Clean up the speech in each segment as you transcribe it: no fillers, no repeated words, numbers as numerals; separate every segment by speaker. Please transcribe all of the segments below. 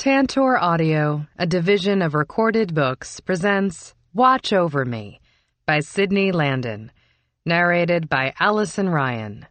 Speaker 1: Tantor Audio, a division of Recorded Books, presents Watch Over Me by Sydney Landon, narrated by Allison Ryan.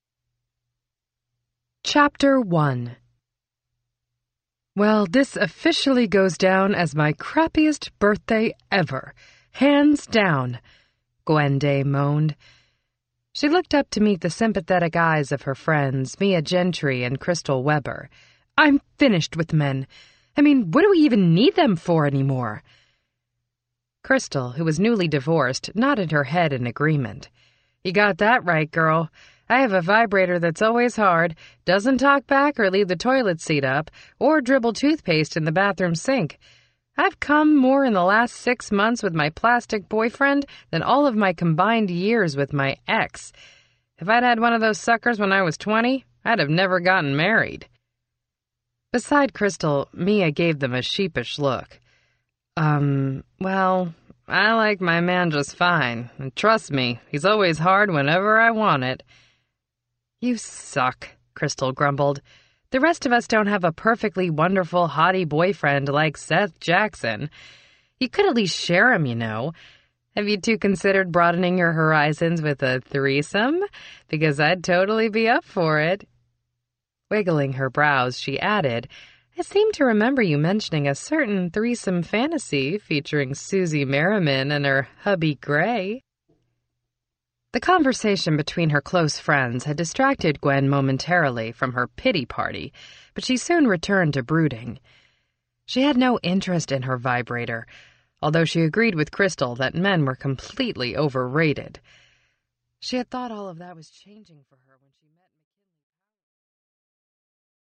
Speaker 1: Chapter 1. Well, this officially goes down as my crappiest birthday ever. Hands down, Gwen Day moaned. She looked up to meet the sympathetic eyes of her friends, Mia Gentry and Crystal Weber. I'm finished with men. I mean, what do we even need them for anymore? Crystal, who was newly divorced, nodded her head in agreement. You got that right, girl. I have a vibrator that's always hard, doesn't talk back or leave the toilet seat up, or dribble toothpaste in the bathroom sink. I've come more in the last 6 months with my plastic boyfriend than all of my combined years with my ex. If I'd had one of those suckers when I was 20, I'd have never gotten married. Beside Crystal, Mia gave them a sheepish look. Well, I like my man just fine, and trust me, he's always hard whenever I want it. You suck, Crystal grumbled. The rest of us don't have a perfectly wonderful hottie boyfriend like Seth Jackson. You could at least share him, you know. Have you two considered broadening your horizons with a threesome? Because I'd totally be up for it. Wiggling her brows, she added, I seem to remember you mentioning a certain threesome fantasy featuring Susie Merriman and her hubby Gray. The conversation between her close friends had distracted Gwen momentarily from her pity party, but she soon returned to brooding. She had no interest in her vibrator, although she agreed with Crystal that men were completely overrated. She had thought all of that was changing for her when she